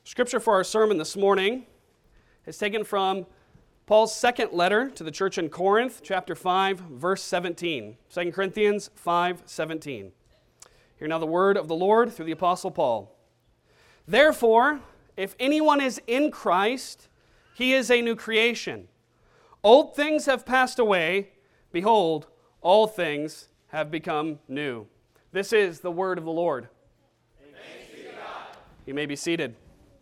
Scripture for our sermon this morning is taken from Paul's second letter to the church in Corinth, chapter 5, verse 17. 2 Corinthians 5:17. Hear now the word of the Lord through the Apostle Paul. Therefore, if anyone is in Christ, he is a new creation. Old things have passed away. Behold, all things have become new. This is the word of the Lord. Thanks be to God. You may be seated.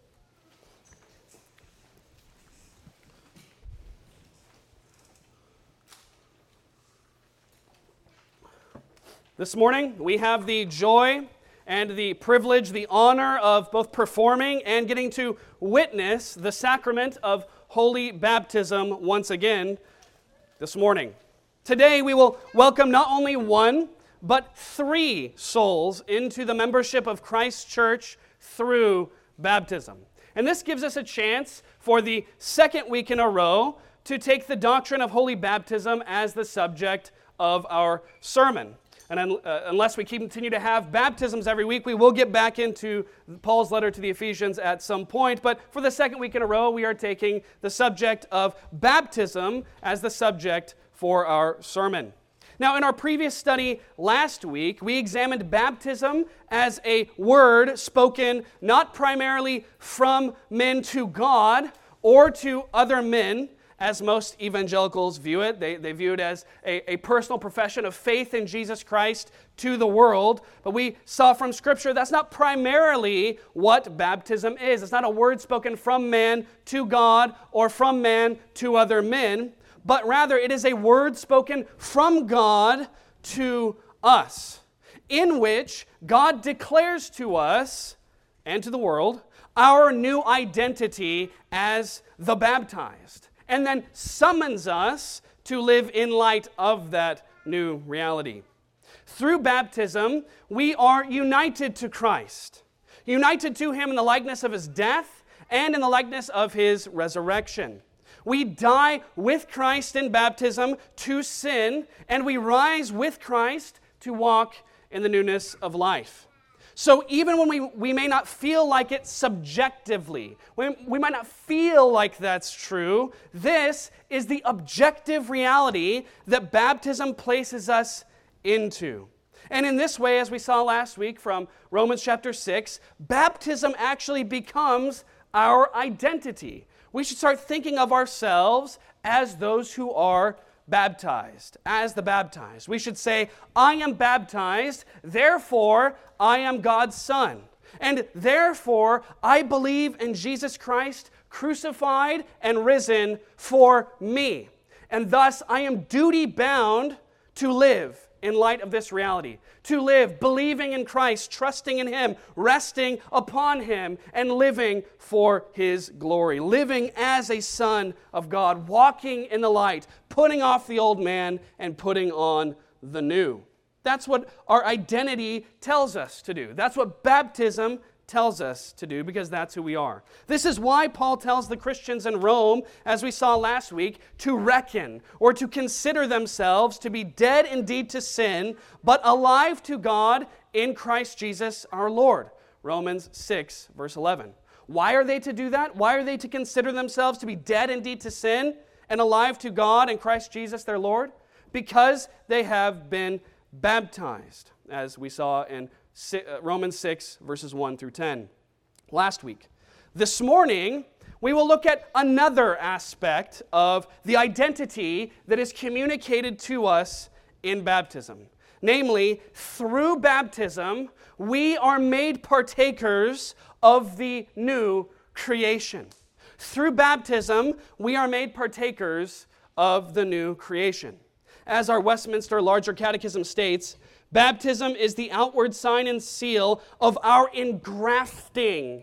This morning, we have the joy and the privilege, the honor of both performing and getting to witness the sacrament of holy baptism once again this morning. Today, we will welcome not only one, but three souls into the membership of Christ's church through baptism. And this gives us a chance for the second week in a row to take the doctrine of holy baptism as the subject of our sermon. And unless we continue to have baptisms every week, we will get back into Paul's letter to the Ephesians at some point. But for the second week in a row, we are taking the subject of baptism as the subject for our sermon. Now, in our previous study last week, we examined baptism as a word spoken not primarily from men to God or to other men, as most evangelicals view it. They view it as a personal profession of faith in Jesus Christ to the world. But we saw from Scripture that's not primarily what baptism is. It's not a word spoken from man to God or from man to other men, but rather it is a word spoken from God to us, in which God declares to us and to the world our new identity as the baptized, and then summons us to live in light of that new reality. Through baptism, we are united to Christ, united to Him in the likeness of His death and in the likeness of His resurrection. We die with Christ in baptism to sin, and we rise with Christ to walk in the newness of life. So even when we may not feel like it subjectively, we might not feel like that's true, this is the objective reality that baptism places us into. And in this way, as we saw last week from Romans chapter 6, baptism actually becomes our identity. We should start thinking of ourselves as those who are baptized, as the baptized. We should say, I am baptized, therefore I am God's son. And therefore I believe in Jesus Christ crucified and risen for me. And thus I am duty-bound to live in light of this reality, to live believing in Christ, trusting in Him, resting upon Him, and living for His glory, living as a son of God, walking in the light, putting off the old man and putting on the new. That's what our identity tells us to do. That's what baptism tells us to do, because that's who we are. This is why Paul tells the Christians in Rome, as we saw last week, to reckon or to consider themselves to be dead indeed to sin, but alive to God in Christ Jesus our Lord. Romans 6, verse 11. Why are they to do that? Why are they to consider themselves to be dead indeed to sin and alive to God in Christ Jesus their Lord? Because they have been baptized, as we saw in Romans 6, verses 1 through 10 last week. This morning, we will look at another aspect of the identity that is communicated to us in baptism. Namely, through baptism, we are made partakers of the new creation. Through baptism, we are made partakers of the new creation. As our Westminster Larger Catechism states, baptism is the outward sign and seal of our engrafting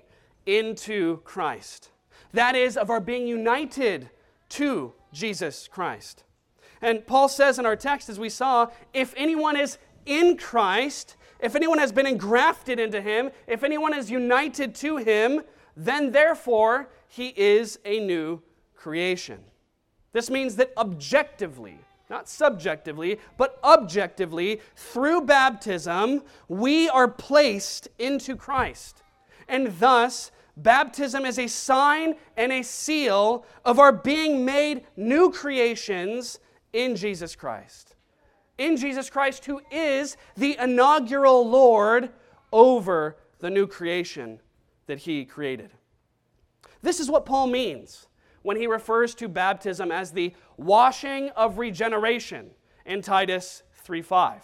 into Christ. That is, of our being united to Jesus Christ. And Paul says in our text, as we saw, if anyone is in Christ, if anyone has been engrafted into Him, if anyone is united to Him, then therefore he is a new creation. This means that objectively, not subjectively, but objectively, through baptism, we are placed into Christ. And thus, baptism is a sign and a seal of our being made new creations in Jesus Christ. In Jesus Christ, who is the inaugural Lord over the new creation that He created. This is what Paul means when he refers to baptism as the washing of regeneration in Titus 3:5.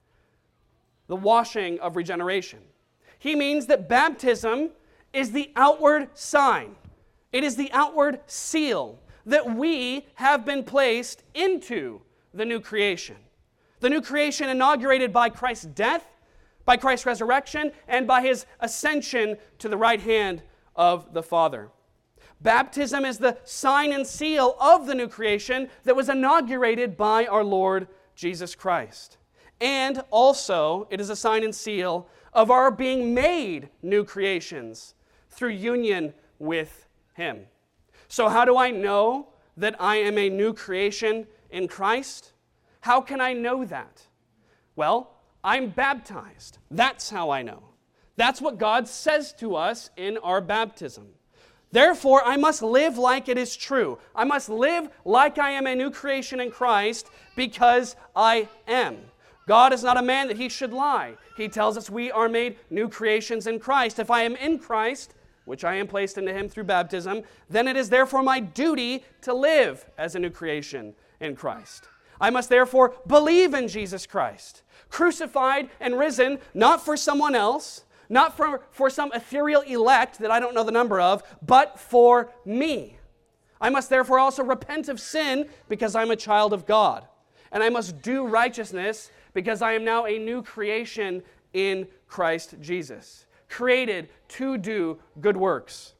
The washing of regeneration. He means that baptism is the outward sign. It is the outward seal that we have been placed into the new creation. The new creation inaugurated by Christ's death, by Christ's resurrection, and by His ascension to the right hand of the Father. Baptism is the sign and seal of the new creation that was inaugurated by our Lord Jesus Christ. And also, it is a sign and seal of our being made new creations through union with Him. So how do I know that I am a new creation in Christ? How can I know that? Well, I'm baptized. That's how I know. That's what God says to us in our baptism. Therefore, I must live like it is true. I must live like I am a new creation in Christ because I am. God is not a man that He should lie. He tells us we are made new creations in Christ. If I am in Christ, which I am placed into Him through baptism, then it is therefore my duty to live as a new creation in Christ. I must therefore believe in Jesus Christ, crucified and risen, not for someone else, not for some ethereal elect that I don't know the number of, but for me. I must therefore also repent of sin because I'm a child of God. And I must do righteousness because I am now a new creation in Christ Jesus, created to do good works.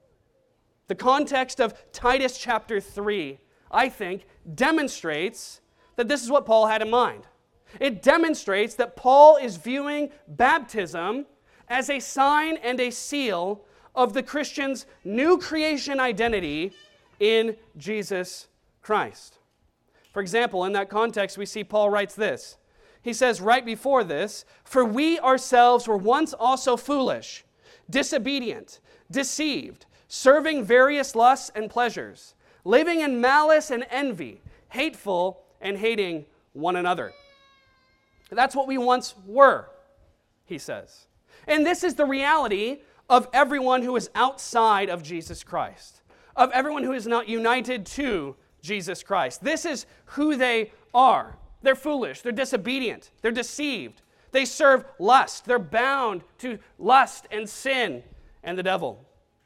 The context of Titus chapter 3, I think, demonstrates that this is what Paul had in mind. It demonstrates that Paul is viewing baptism as a sign and a seal of the Christian's new creation identity in Jesus Christ. For example, in that context, we see Paul writes this. He says right before this, "For we ourselves were once also foolish, disobedient, deceived, serving various lusts and pleasures, living in malice and envy, hateful and hating one another." That's what we once were, he says. And this is the reality of everyone who is outside of Jesus Christ, of everyone who is not united to Jesus Christ. This is who they are. They're foolish, they're disobedient, they're deceived, they serve lust, they're bound to lust and sin and the devil.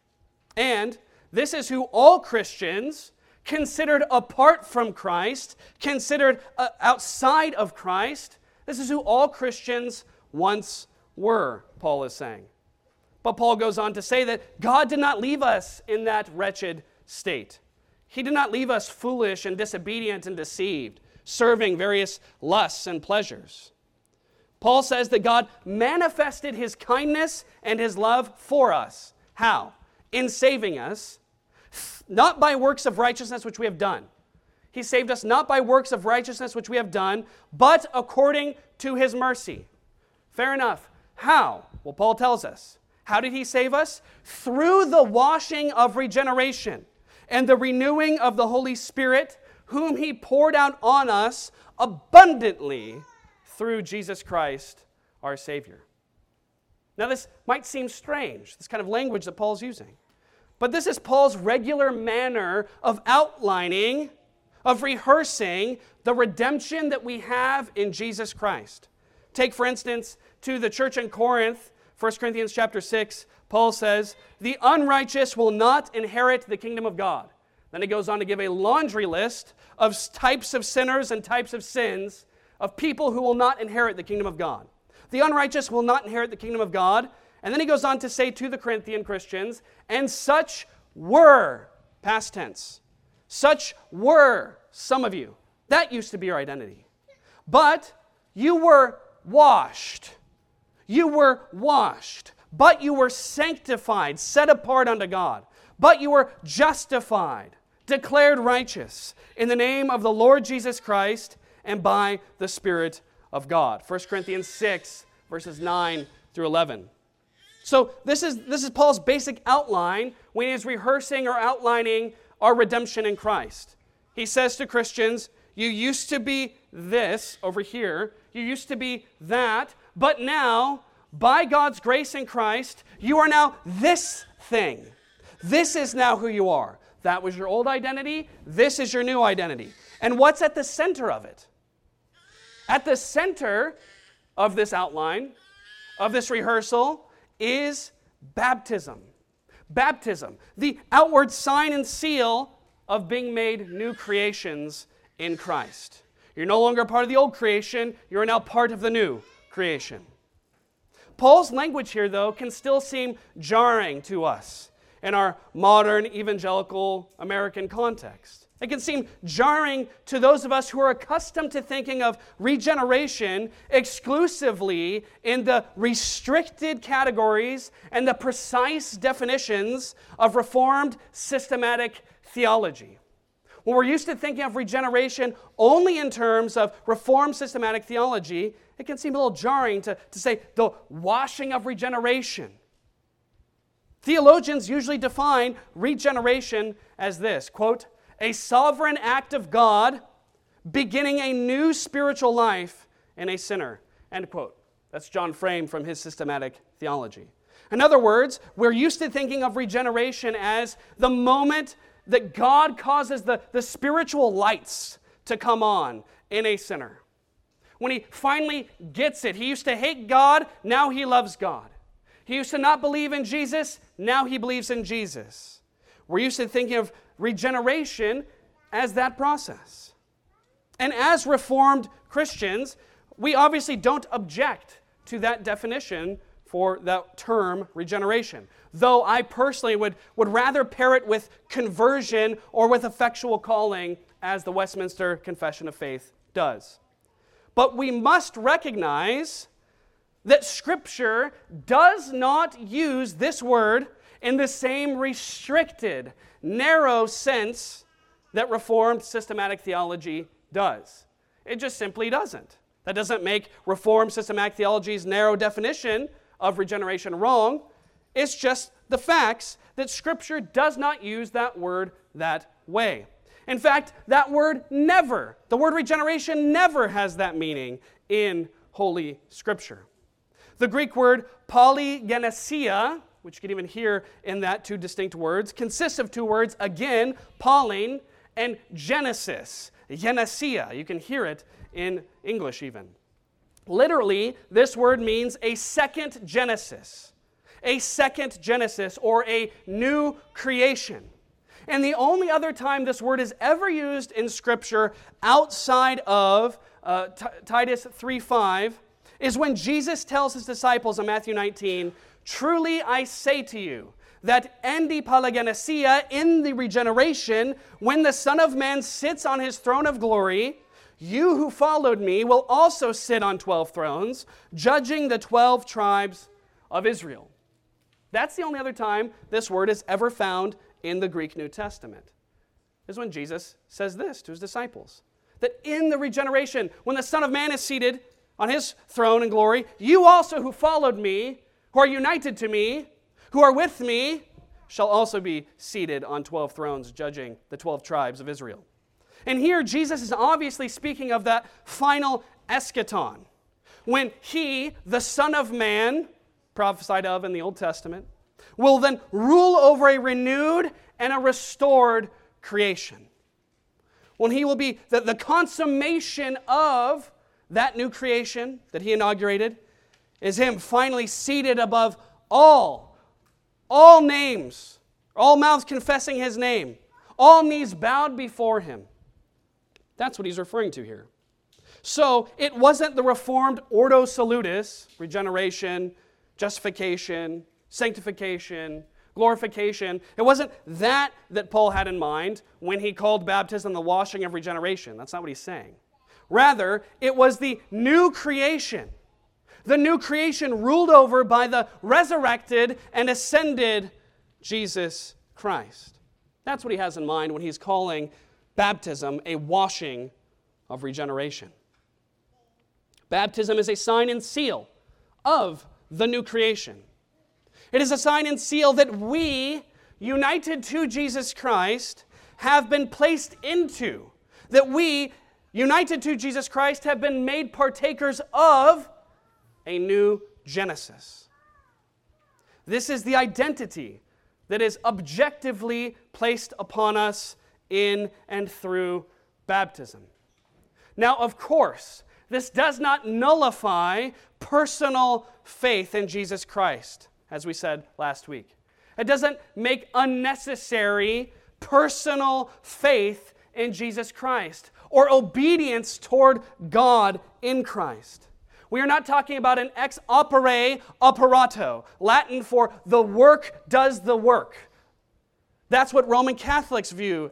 And this is who all Christians, considered apart from Christ, considered outside of Christ, this is who all Christians once were, Paul is saying. But Paul goes on to say that God did not leave us in that wretched state. He did not leave us foolish and disobedient and deceived, serving various lusts and pleasures. Paul says that God manifested His kindness and His love for us. How? In saving us, not by works of righteousness which we have done. He saved us not by works of righteousness which we have done, but according to His mercy. Fair enough. How? Well, Paul tells us. How did He save us? Through the washing of regeneration and the renewing of the Holy Spirit, whom He poured out on us abundantly through Jesus Christ, our Savior. Now, this might seem strange, this kind of language that Paul's using. But this is Paul's regular manner of outlining, of rehearsing the redemption that we have in Jesus Christ. Take, for instance, to the church in Corinth, 1 Corinthians chapter 6, Paul says, "The unrighteous will not inherit the kingdom of God." Then he goes on to give a laundry list of types of sinners and types of sins of people who will not inherit the kingdom of God. The unrighteous will not inherit the kingdom of God. And then he goes on to say to the Corinthian Christians, "And such were," past tense, "such were some of you." That used to be your identity. "But you were washed. You were washed. But you were sanctified, set apart unto God. But you were justified, declared righteous in the name of the Lord Jesus Christ and by the Spirit of God." 1 Corinthians 6, verses 9 through 11. So this is Paul's basic outline when he's rehearsing or outlining our redemption in Christ. He says to Christians, you used to be this over here, you used to be that, but now, by God's grace in Christ, you are now this thing. This is now who you are. That was your old identity, this is your new identity. And what's at the center of it? At the center of this outline, of this rehearsal, is baptism. Baptism, the outward sign and seal of being made new creations in Christ. You're no longer part of the old creation, you're now part of the new creation. Paul's language here, though, can still seem jarring to us in our modern evangelical American context. It can seem jarring to those of us who are accustomed to thinking of regeneration exclusively in the restricted categories and the precise definitions of Reformed systematic theology. When we're used to thinking of regeneration only in terms of Reformed systematic theology, it can seem a little jarring to say the washing of regeneration. Theologians usually define regeneration as this, quote, a sovereign act of God beginning a new spiritual life in a sinner, end quote. That's John Frame from his systematic theology. In other words, we're used to thinking of regeneration as the moment that God causes the spiritual lights to come on in a sinner. When he finally gets it, he used to hate God, now he loves God. He used to not believe in Jesus, now he believes in Jesus. We're used to thinking of regeneration as that process. And as Reformed Christians, we obviously don't object to that definition for that term regeneration. Though I personally would rather pair it with conversion or with effectual calling, as the Westminster Confession of Faith does. But we must recognize that Scripture does not use this word in the same restricted, narrow sense that Reformed systematic theology does. It just simply doesn't. That doesn't make Reformed systematic theology's narrow definition of regeneration wrong. It's just the facts that Scripture does not use that word that way. In fact, that word never, the word regeneration never has that meaning in Holy Scripture. The Greek word polygenesia, which you can even hear in that two distinct words, consists of two words, again, Pauline, and Genesis, genesia. You can hear it in English even. Literally, this word means a second Genesis, or a new creation. And the only other time this word is ever used in Scripture outside of Titus 3:5 is when Jesus tells his disciples in Matthew 19, truly I say to you, that endi polygenesia, in the regeneration, when the Son of Man sits on his throne of glory, you who followed me will also sit on 12 thrones, judging the 12 tribes of Israel. That's the only other time this word is ever found in the Greek New Testament, is when Jesus says this to his disciples, that in the regeneration, when the Son of Man is seated on his throne in glory, you also who followed me, who are united to me, who are with me, shall also be seated on 12 thrones, judging the 12 tribes of Israel. And here Jesus is obviously speaking of that final eschaton, when he, the Son of Man, prophesied of in the Old Testament, will then rule over a renewed and a restored creation. When he will be the consummation of that new creation that he inaugurated, is him finally seated above all names, all mouths confessing his name, all knees bowed before him. That's what he's referring to here. So it wasn't the Reformed Ordo Salutis, regeneration, justification, sanctification, glorification. It wasn't that Paul had in mind when he called baptism the washing of regeneration. That's not what he's saying. Rather, it was the new creation. The new creation ruled over by the resurrected and ascended Jesus Christ. That's what he has in mind when he's calling baptism a washing of regeneration. Baptism is a sign and seal of the new creation. It is a sign and seal that we, united to Jesus Christ, have been placed into. That we, united to Jesus Christ, have been made partakers of a new Genesis. This is the identity that is objectively placed upon us in and through baptism. Now, of course, this does not nullify personal faith in Jesus Christ, as we said last week. It doesn't make unnecessary personal faith in Jesus Christ or obedience toward God in Christ. We are not talking about an ex opere operato, Latin for the work does the work. That's what Roman Catholics view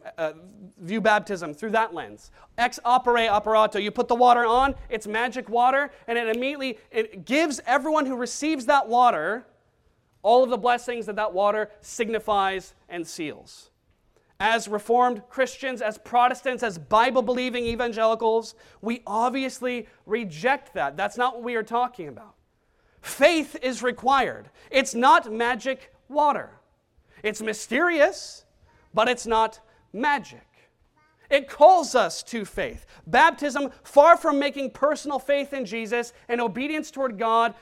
baptism through that lens. Ex opere operato. You put the water on, it's magic water, and it gives everyone who receives that water all of the blessings that water signifies and seals. As Reformed Christians, as Protestants, as Bible-believing evangelicals, we obviously reject that. That's not what we are talking about. Faith is required. It's not magic water. It's mysterious, but it's not magic. It calls us to faith. Baptism, far from making personal faith in Jesus and obedience toward God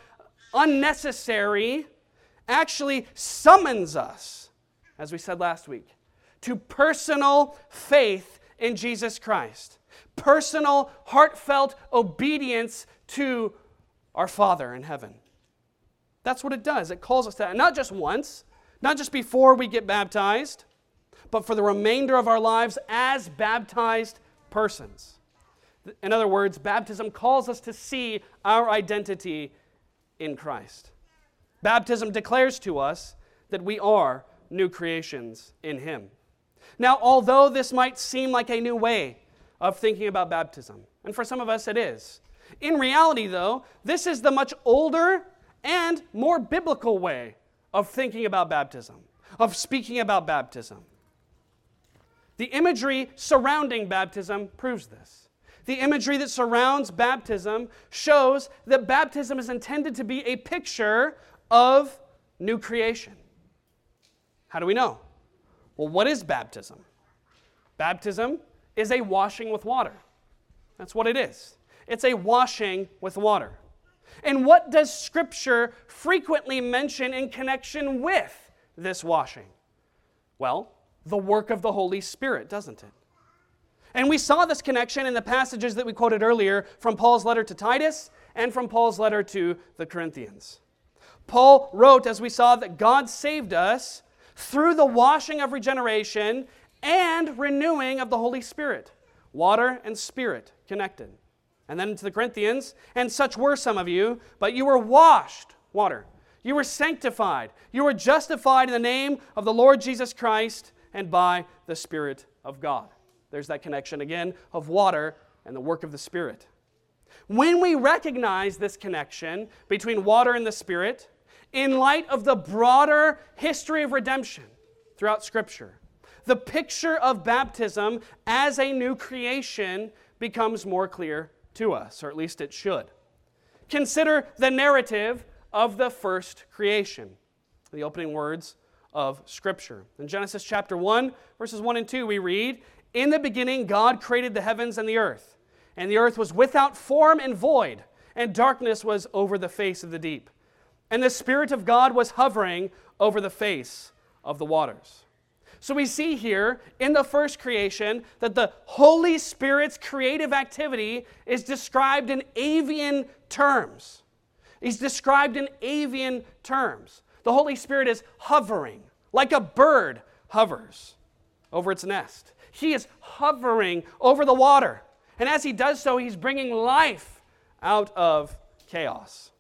unnecessary, actually summons us, as we said last week, to personal faith in Jesus Christ. Personal, heartfelt obedience to our Father in heaven. That's what it does. It calls us to that. And not just once, not just before we get baptized, but for the remainder of our lives as baptized persons. In other words, baptism calls us to see our identity in Christ. Baptism declares to us that we are new creations in Him. Now, although this might seem like a new way of thinking about baptism, and for some of us it is, in reality, though, this is the much older and more biblical way of thinking about baptism, of speaking about baptism. The imagery surrounding baptism proves this. The imagery that surrounds baptism shows that baptism is intended to be a picture of new creation. How do we know? Well, what is baptism? Baptism is a washing with water. That's what it is. It's a washing with water. And what does Scripture frequently mention in connection with this washing? Well, the work of the Holy Spirit, doesn't it? And we saw this connection in the passages that we quoted earlier from Paul's letter to Titus and from Paul's letter to the Corinthians. Paul wrote, as we saw, that God saved us through the washing of regeneration and renewing of the Holy Spirit. Water and Spirit connected. And then to the Corinthians, and such were some of you, but you were washed, water. You were sanctified. You were justified in the name of the Lord Jesus Christ and by the Spirit of God. There's that connection again of water and the work of the Spirit. When we recognize this connection between water and the Spirit, in light of the broader history of redemption throughout Scripture, the picture of baptism as a new creation becomes more clear to us, or at least it should. Consider the narrative of the first creation, the opening words of Scripture. In Genesis chapter 1, verses 1 and 2, we read, "In the beginning God created the heavens and the earth was without form and void, and darkness was over the face of the deep. And the Spirit of God was hovering over the face of the waters." So we see here in the first creation that the Holy Spirit's creative activity is described in avian terms. He's described in avian terms. The Holy Spirit is hovering, like a bird hovers over its nest. He is hovering over the water. And as He does so, He's bringing life out of chaos.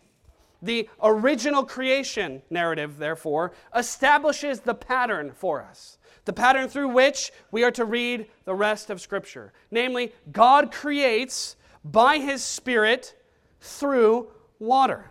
The original creation narrative, therefore, establishes the pattern for us, the pattern through which we are to read the rest of Scripture. Namely, God creates by His Spirit through water.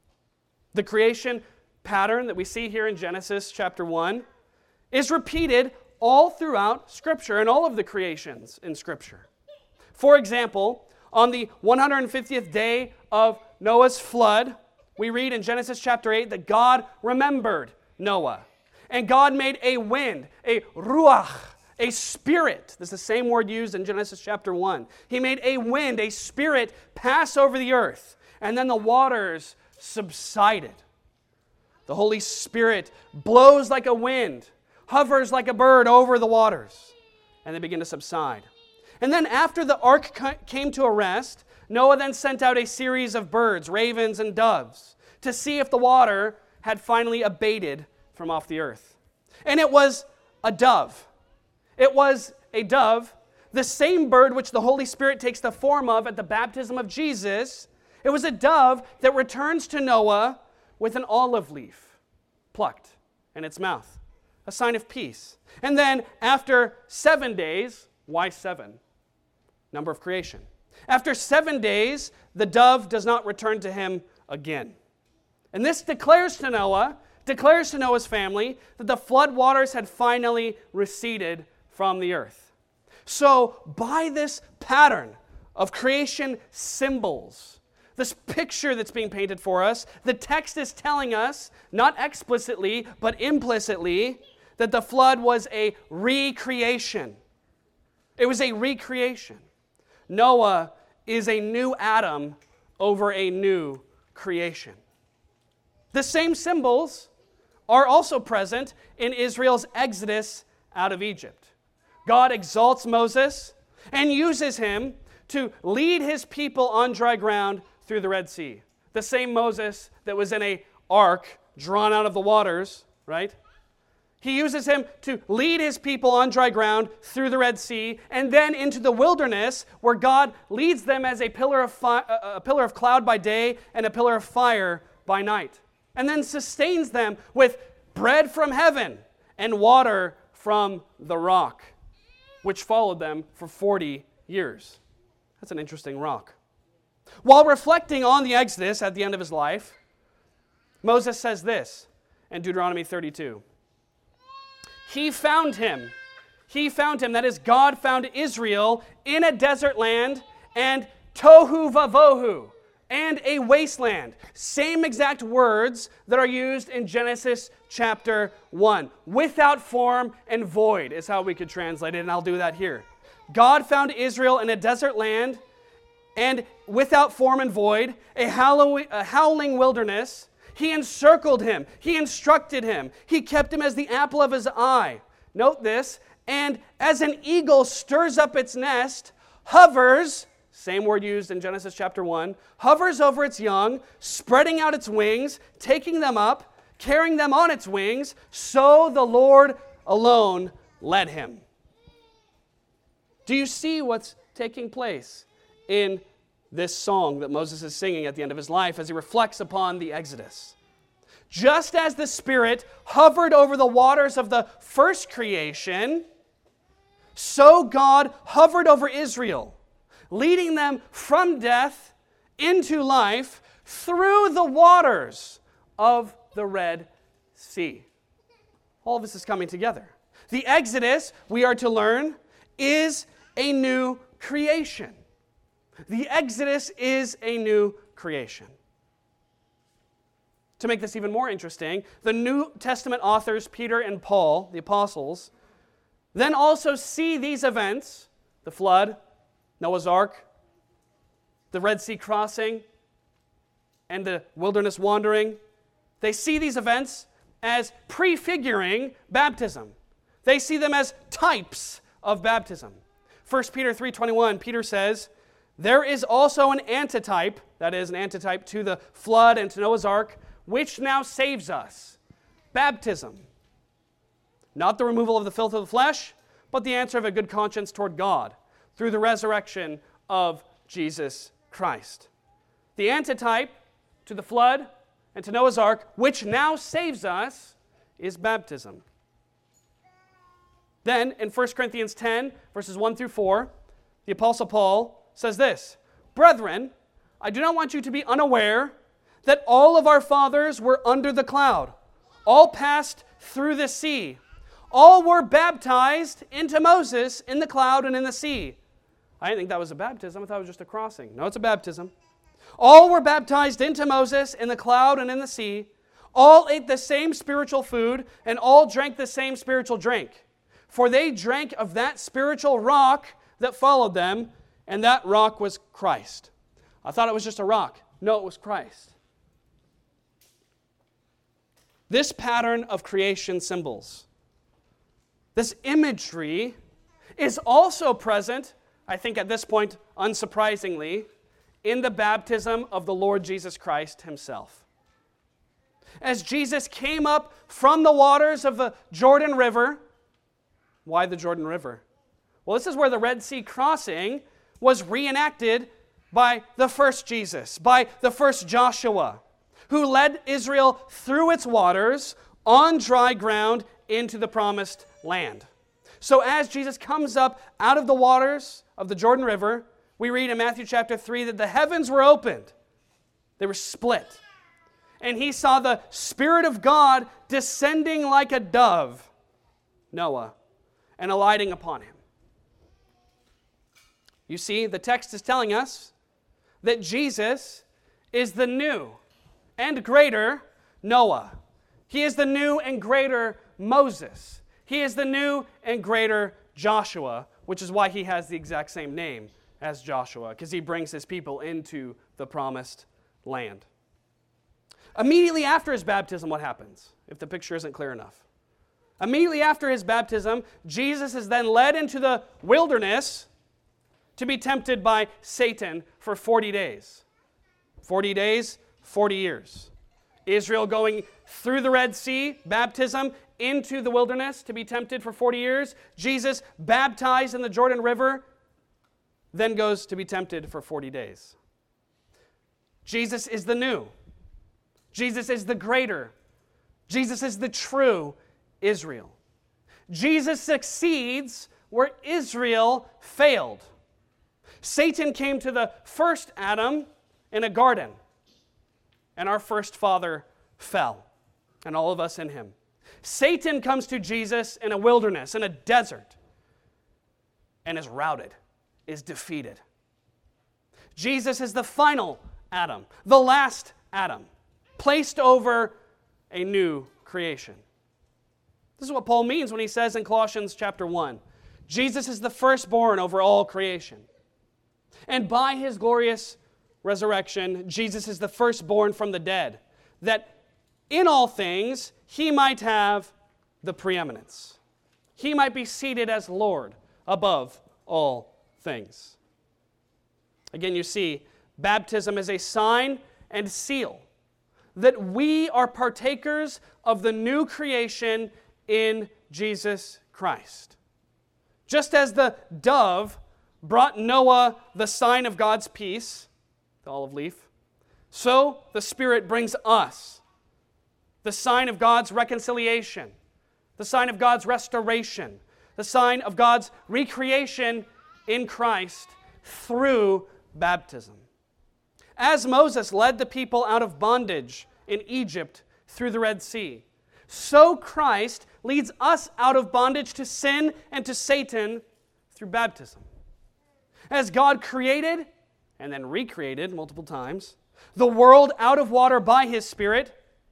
The creation pattern that we see here in Genesis chapter 1 is repeated all throughout Scripture and all of the creations in Scripture. For example, on the 150th day of Noah's flood, we read in Genesis chapter 8 that God remembered Noah. And God made a wind, a ruach, a spirit. This is the same word used in Genesis chapter 1. He made a wind, a spirit, pass over the earth. And then the waters subsided. The Holy Spirit blows like a wind, hovers like a bird over the waters, and they begin to subside. And then after the ark came to a rest, Noah then sent out a series of birds, ravens and doves, to see if the water had finally abated from off the earth. And it was a dove. It was a dove, the same bird which the Holy Spirit takes the form of at the baptism of Jesus. It was a dove that returns to Noah with an olive leaf plucked in its mouth, a sign of peace. And then after 7 days, why 7? Number of creation. After 7 days, the dove does not return to him again. And this declares to Noah's family, that the flood waters had finally receded from the earth. So by this pattern of creation symbols, this picture that's being painted for us, the text is telling us, not explicitly, but implicitly, that the flood was a recreation. It was a recreation. Noah is a new Adam over a new creation. The same symbols are also present in Israel's exodus out of Egypt. God exalts Moses and uses him to lead his people on dry ground through the Red Sea. The same Moses that was in an ark drawn out of the waters, right? He uses him to lead his people on dry ground through the Red Sea and then into the wilderness, where God leads them as a pillar of cloud by day and a pillar of fire by night, and then sustains them with bread from heaven and water from the rock, which followed them for 40 years. That's an interesting rock. While reflecting on the Exodus at the end of his life, Moses says this in Deuteronomy 32. He found him, that is, God found Israel in a desert land and tohu vavohu, and a wasteland. Same exact words that are used in Genesis chapter 1. Without form and void is how we could translate it, and I'll do that here. God found Israel in a desert land and without form and void, a howling wilderness. He encircled him. He instructed him. He kept him as the apple of his eye. Note this. And as an eagle stirs up its nest, hovers, same word used in Genesis chapter 1, hovers over its young, spreading out its wings, taking them up, carrying them on its wings, so the Lord alone led him. Do you see what's taking place in this song that Moses is singing at the end of his life as he reflects upon the Exodus? Just as the Spirit hovered over the waters of the first creation, so God hovered over Israel, leading them from death into life through the waters of the Red Sea. All of this is coming together. The Exodus, we are to learn, is a new creation. The Exodus is a new creation. To make this even more interesting, the New Testament authors, Peter and Paul, the apostles, then also see these events, the flood, Noah's Ark, the Red Sea crossing, and the wilderness wandering. They see these events as prefiguring baptism. They see them as types of baptism. 1 Peter 3:21, Peter says, there is also an antitype, that is, an antitype to the flood and to Noah's Ark, which now saves us. Baptism. Not the removal of the filth of the flesh, but the answer of a good conscience toward God through the resurrection of Jesus Christ. The antitype to the flood and to Noah's Ark, which now saves us, is baptism. Then, in 1 Corinthians 10, verses 1 through 4, the Apostle Paul says this, brethren, I do not want you to be unaware that all of our fathers were under the cloud, all passed through the sea, all were baptized into Moses in the cloud and in the sea. I didn't think that was a baptism. I thought it was just a crossing. No, it's a baptism. All were baptized into Moses in the cloud and in the sea. All ate the same spiritual food, and all drank the same spiritual drink. For they drank of that spiritual rock that followed them, and that rock was Christ. I thought it was just a rock. No, it was Christ. This pattern of creation symbols, this imagery, is also present, I think at this point, unsurprisingly, in the baptism of the Lord Jesus Christ himself. As Jesus came up from the waters of the Jordan River, why the Jordan River? Well, this is where the Red Sea crossing was reenacted by the first Jesus, by the first Joshua, who led Israel through its waters on dry ground into the promised land. So as Jesus comes up out of the waters of the Jordan River, we read in Matthew chapter 3 that the heavens were opened. They were split. And he saw the Spirit of God descending like a dove, Noah, and alighting upon him. You see, the text is telling us that Jesus is the new and greater Noah. He is the new and greater Moses. He is the new and greater Joshua, which is why he has the exact same name as Joshua, because he brings his people into the promised land. Immediately after his baptism, what happens? If the picture isn't clear enough. Immediately after his baptism, Jesus is then led into the wilderness to be tempted by Satan for 40 days. 40 days, 40 years. Israel going through the Red Sea, baptism, into the wilderness to be tempted for 40 years. Jesus baptized in the Jordan River, then goes to be tempted for 40 days. Jesus is the new. Jesus is the greater. Jesus is the true Israel. Jesus succeeds where Israel failed. Satan came to the first Adam in a garden, and our first father fell, and all of us in him. Satan comes to Jesus in a wilderness, in a desert, and is routed, is defeated. Jesus is the final Adam, the last Adam, placed over a new creation. This is what Paul means when he says in Colossians chapter 1, Jesus is the firstborn over all creation. And by his glorious resurrection, Jesus is the firstborn from the dead, that in all things he might have the preeminence. He might be seated as Lord above all things. Again, you see, baptism is a sign and seal that we are partakers of the new creation in Jesus Christ. Just as the dove brought Noah the sign of God's peace, the olive leaf, so the Spirit brings us the sign of God's reconciliation, the sign of God's restoration, the sign of God's recreation in Christ through baptism. As Moses led the people out of bondage in Egypt through the Red Sea, so Christ leads us out of bondage to sin and to Satan through baptism. As God created and then recreated multiple times the world out of water by His Spirit,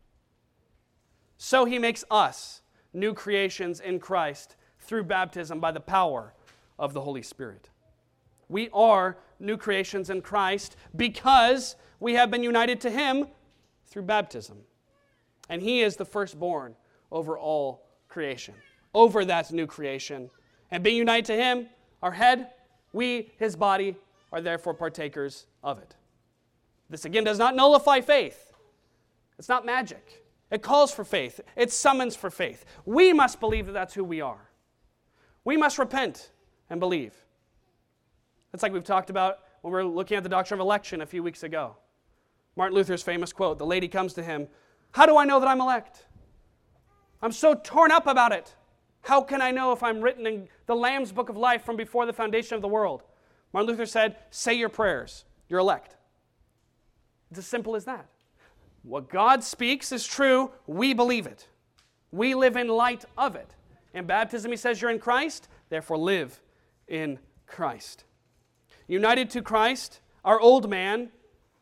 so He makes us new creations in Christ through baptism by the power of the Holy Spirit. We are new creations in Christ because we have been united to Him through baptism. And He is the firstborn over all creation, over that new creation. And being united to Him, our head, we, His body, are therefore partakers of it. This again does not nullify faith. It's not magic. It calls for faith. It summons for faith. We must believe that that's who we are. We must repent and believe. It's like we've talked about when we were looking at the doctrine of election a few weeks ago. Martin Luther's famous quote, the lady comes to him, "How do I know that I'm elect? I'm so torn up about it. How can I know if I'm written in the Lamb's Book of Life from before the foundation of the world?" Martin Luther said, "Say your prayers. You're elect." It's as simple as that. What God speaks is true. We believe it. We live in light of it. In baptism, He says you're in Christ, therefore live in Christ. United to Christ, our old man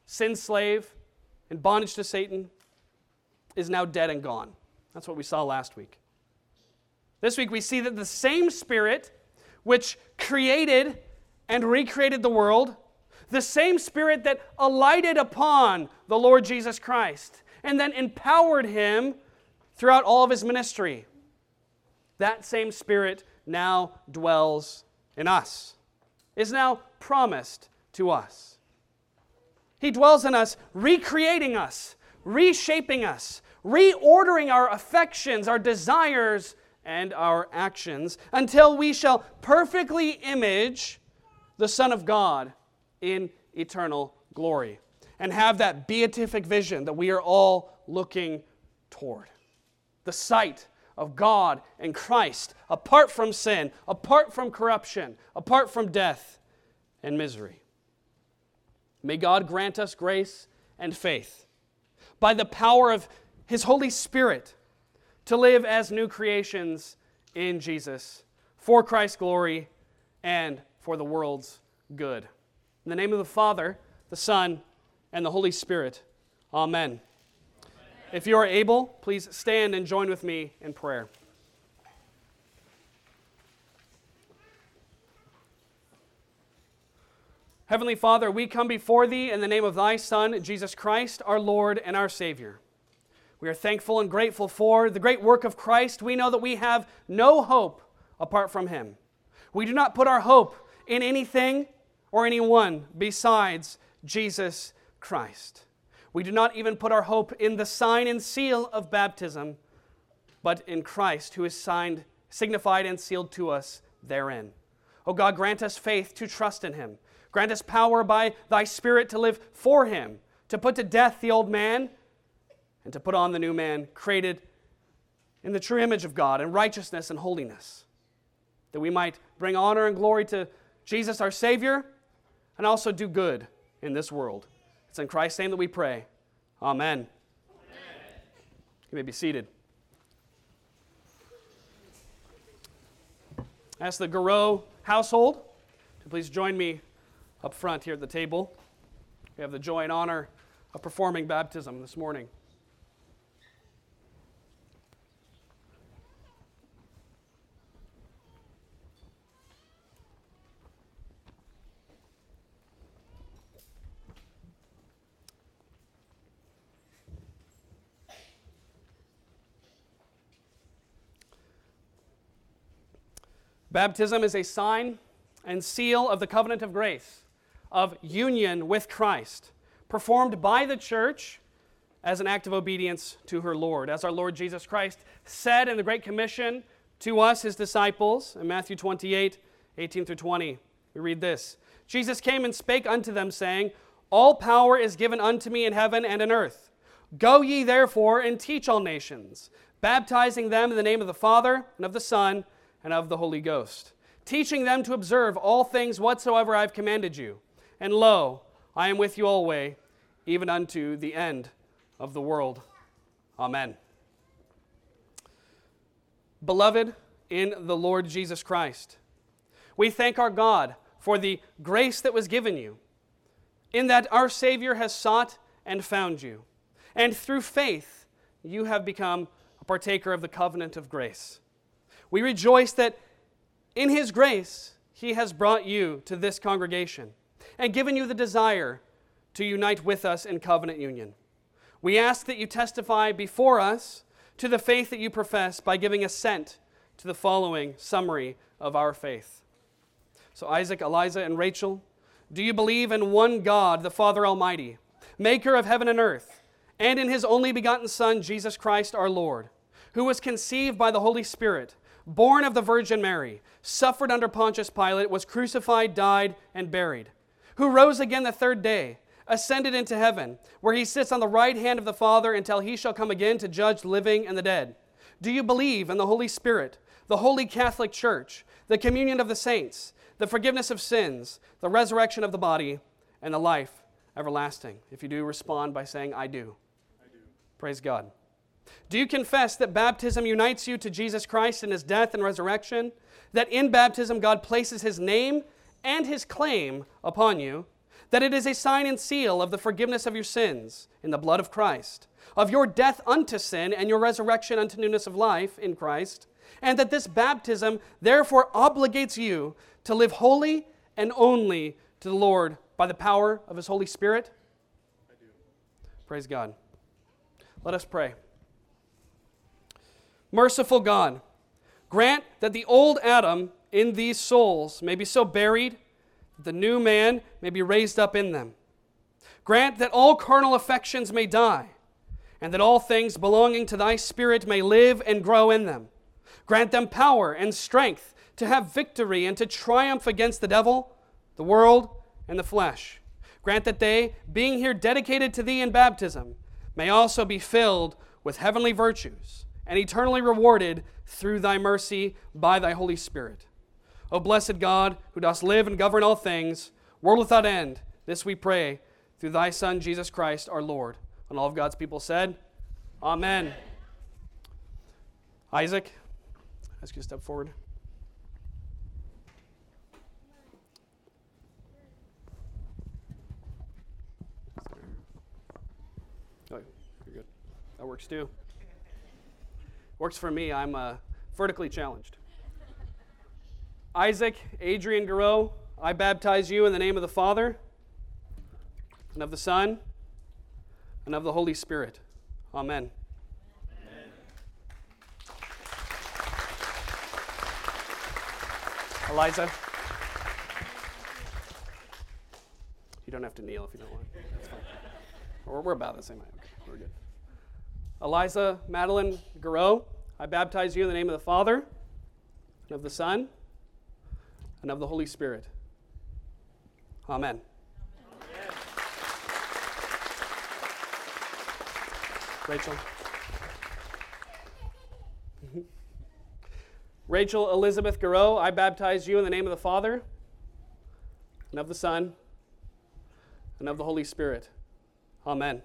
sin slave, in bondage to Satan, is now dead and gone. That's what we saw last week. This week we see that the same Spirit which created and recreated the world, the same Spirit that alighted upon the Lord Jesus Christ and then empowered him throughout all of his ministry, that same Spirit now dwells in us, is now promised to us. He dwells in us, recreating us, reshaping us, reordering our affections, our desires, and our actions until we shall perfectly image the Son of God in eternal glory and have that beatific vision that we are all looking toward. The sight of God and Christ apart from sin, apart from corruption, apart from death and misery. May God grant us grace and faith by the power of His Holy Spirit to live as new creations in Jesus for Christ's glory and for the world's good. In the name of the Father, the Son, and the Holy Spirit. Amen. If you are able, please stand and join with me in prayer. Heavenly Father, we come before Thee in the name of Thy Son, Jesus Christ, our Lord and our Savior. We are thankful and grateful for the great work of Christ. We know that we have no hope apart from Him. We do not put our hope in anything or anyone besides Jesus Christ. We do not even put our hope in the sign and seal of baptism, but in Christ, who is signified and sealed to us therein. O God, grant us faith to trust in Him. Grant us power by Thy Spirit to live for Him, to put to death the old man, and to put on the new man, created in the true image of God, in righteousness and holiness, that we might bring honor and glory to Jesus, our Savior, and also do good in this world. It's in Christ's name that we pray. Amen. Amen. You may be seated. I ask the Garreau household to please join me up front here at the table. We have the joy and honor of performing baptism this morning. Baptism is a sign and seal of the covenant of grace, of union with Christ, performed by the church as an act of obedience to her Lord. As our Lord Jesus Christ said in the Great Commission to us, His disciples, in Matthew 28, 18 through 20, we read this. Jesus came and spake unto them, saying, All power is given unto me in heaven and in earth. Go ye therefore and teach all nations, baptizing them in the name of the Father and of the Son and of the Holy Ghost, teaching them to observe all things whatsoever I have commanded you. And lo, I am with you always, even unto the end of the world. Amen. Beloved in the Lord Jesus Christ, we thank our God for the grace that was given you, in that our Savior has sought and found you, and through faith you have become a partaker of the covenant of grace. We rejoice that in His grace, He has brought you to this congregation and given you the desire to unite with us in covenant union. We ask that you testify before us to the faith that you profess by giving assent to the following summary of our faith. So Isaac, Eliza, and Rachel, do you believe in one God, the Father Almighty, maker of heaven and earth, and in His only begotten Son, Jesus Christ our Lord, who was conceived by the Holy Spirit, born of the Virgin Mary, suffered under Pontius Pilate, was crucified, died, and buried, who rose again the third day, ascended into heaven, where He sits on the right hand of the Father until He shall come again to judge the living and the dead? Do you believe in the Holy Spirit, the Holy Catholic Church, the communion of the saints, the forgiveness of sins, the resurrection of the body, and the life everlasting? If you do, respond by saying, I do. I do. Praise God. Do you confess that baptism unites you to Jesus Christ in His death and resurrection? That in baptism God places His name and His claim upon you? that it is a sign and seal of the forgiveness of your sins in the blood of Christ, of your death unto sin and your resurrection unto newness of life in Christ, and that this baptism therefore obligates you to live wholly and only to the Lord by the power of His Holy Spirit? I do. Praise God. Let us pray. Merciful God, grant that the old Adam in these souls may be so buried that the new man may be raised up in them. Grant that all carnal affections may die, and that all things belonging to Thy Spirit may live and grow in them. Grant them power and strength to have victory and to triumph against the devil, the world, and the flesh. Grant that they, being here dedicated to Thee in baptism, may also be filled with heavenly virtues and eternally rewarded through Thy mercy by Thy Holy Spirit. O blessed God, who dost live and govern all things, world without end, this we pray through Thy Son, Jesus Christ, our Lord. And all of God's people said, Amen. Amen. Isaac, I ask you to step forward. Oh, you're good. That works too. Works for me. I'm vertically challenged. Isaac Adrian Garreau, I baptize you in the name of the Father, and of the Son, and of the Holy Spirit. Amen. Amen. Eliza, you don't have to kneel if you don't want. That's fine. We're about the same height. Okay, we're good. Eliza Madeline Garreau, I baptize you in the name of the Father, and of the Son, and of the Holy Spirit. Amen. Amen. Rachel. Rachel Elizabeth Garreau, I baptize you in the name of the Father, and of the Son, and of the Holy Spirit. Amen.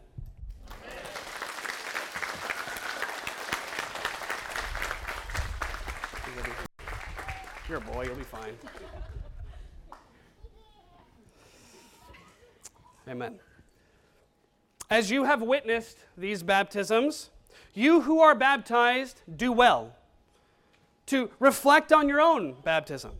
You're a boy, you'll be fine. Amen. As you have witnessed these baptisms, you who are baptized do well to reflect on your own baptism.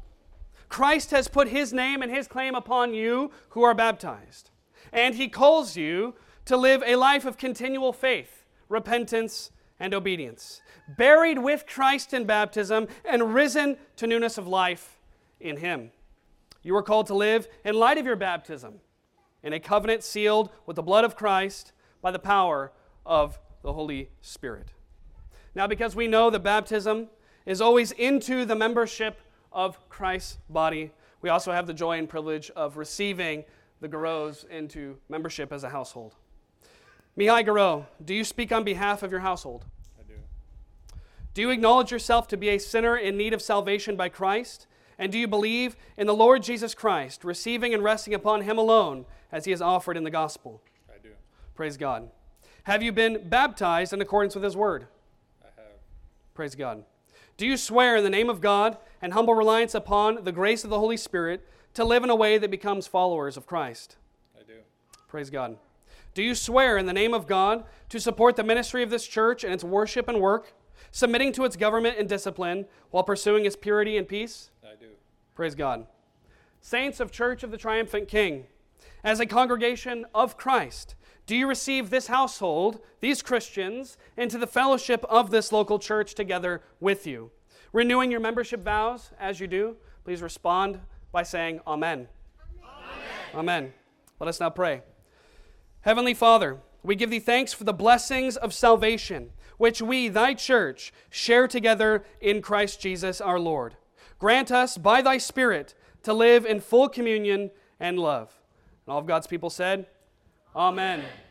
Christ has put His name and His claim upon you who are baptized, and He calls you to live a life of continual faith, repentance, and obedience, buried with Christ in baptism and risen to newness of life in Him. You are called to live in light of your baptism, in a covenant sealed with the blood of Christ by the power of the Holy Spirit. Now, because we know that baptism is always into the membership of Christ's body, we also have the joy and privilege of receiving the Garreaus into membership as a household. Mihai Garreau, do you speak on behalf of your household? I do. Do you acknowledge yourself to be a sinner in need of salvation by Christ? And do you believe in the Lord Jesus Christ, receiving and resting upon Him alone as He is offered in the gospel? I do. Praise God. Have you been baptized in accordance with His word? I have. Praise God. Do you swear in the name of God and humble reliance upon the grace of the Holy Spirit to live in a way that becomes followers of Christ? I do. Praise God. Do you swear in the name of God to support the ministry of this church and its worship and work, submitting to its government and discipline while pursuing its purity and peace? I do. Praise God. Saints of Church of the Triumphant King, as a congregation of Christ, do you receive this household, these Christians, into the fellowship of this local church together with you? Renewing your membership vows as you do, please respond by saying Amen. Amen. Amen. Let us now pray. Heavenly Father, we give Thee thanks for the blessings of salvation, which we, Thy church, share together in Christ Jesus our Lord. Grant us, by Thy Spirit, to live in full communion and love. And all of God's people said, Amen. Amen.